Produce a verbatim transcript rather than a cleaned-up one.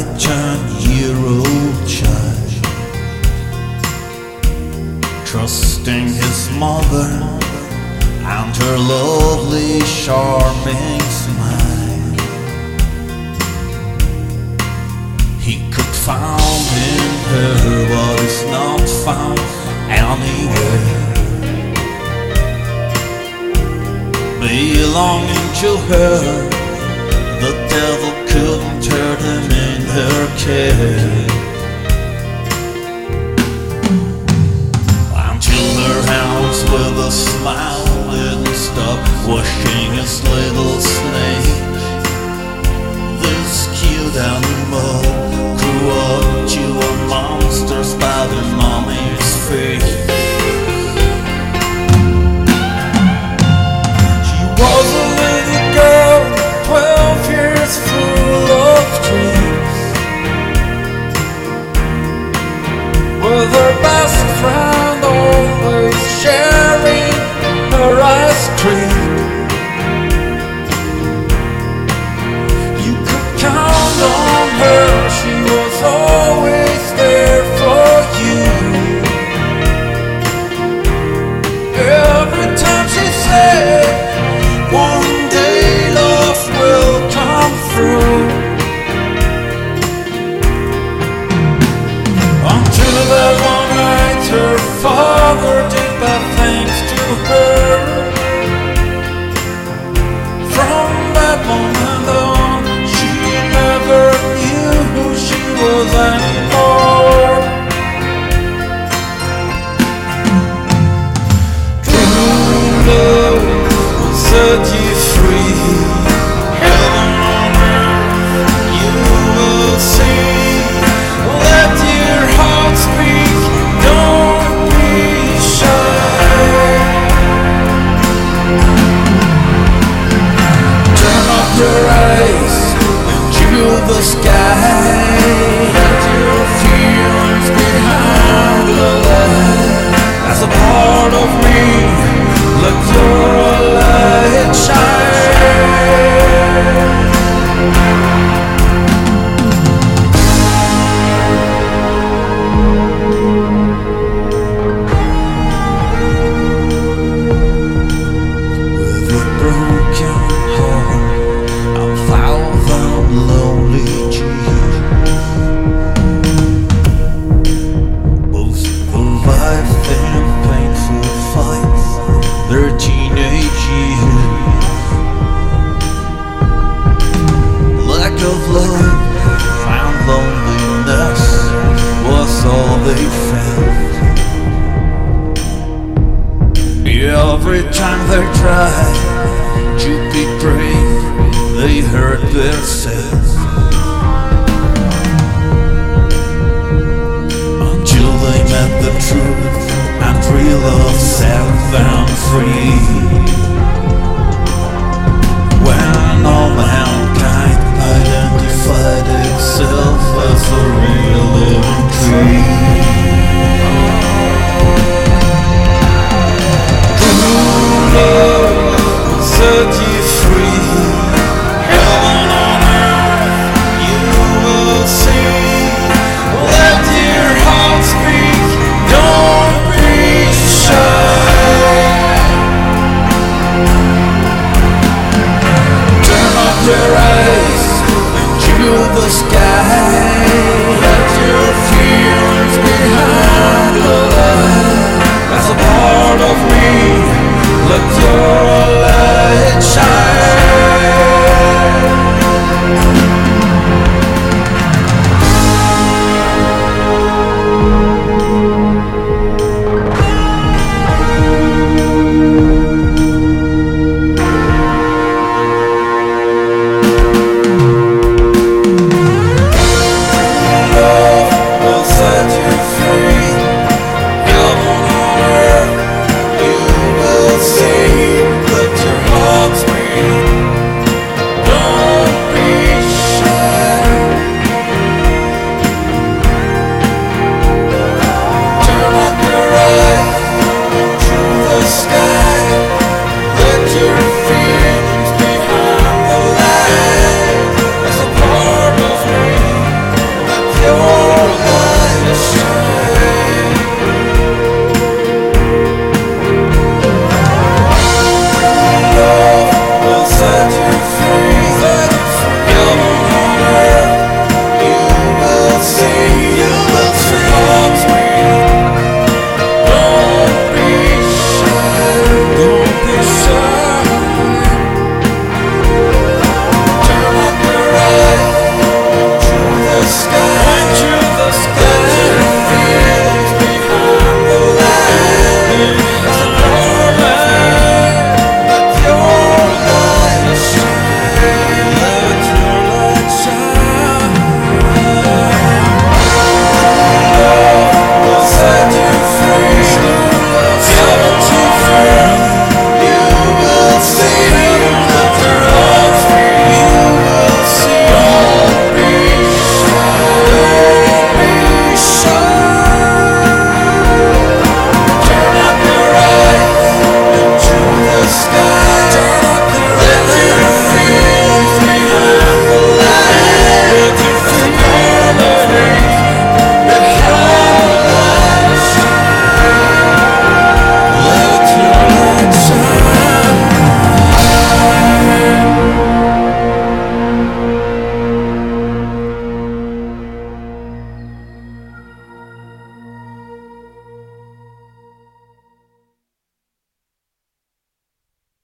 a ten-year-old child, trusting his mother and her lovely, charming smile. He could find in her what is not found anywhere, belonging to her. The devil couldn't hurt him in her care, until her hands with a smile didn't stop washing his little snake. This cute animal grew up to a monster by the mommy's feet. She was a little girl, twelve years full of dreams, with her best friend always sharing her ice cream. You could count on her, she was always there for you. Every time she said, one day love will come through. Until that one night her father did bad things to her. From that moment on, she never knew who she was anymore. True love will set you free. Heaven on earth you will see. Let your heart speak, don't be shy. Turn up your eyes into the sky. Let your feelings behind the light. As a part of me, let your light shine. With a broken heart, a thousand lonely tears, both survived their painful fights, their teenage years. Lack of love and loneliness was all they felt. Every time they tried to be brave, they hurt themselves, until they met the truth and real love set them free.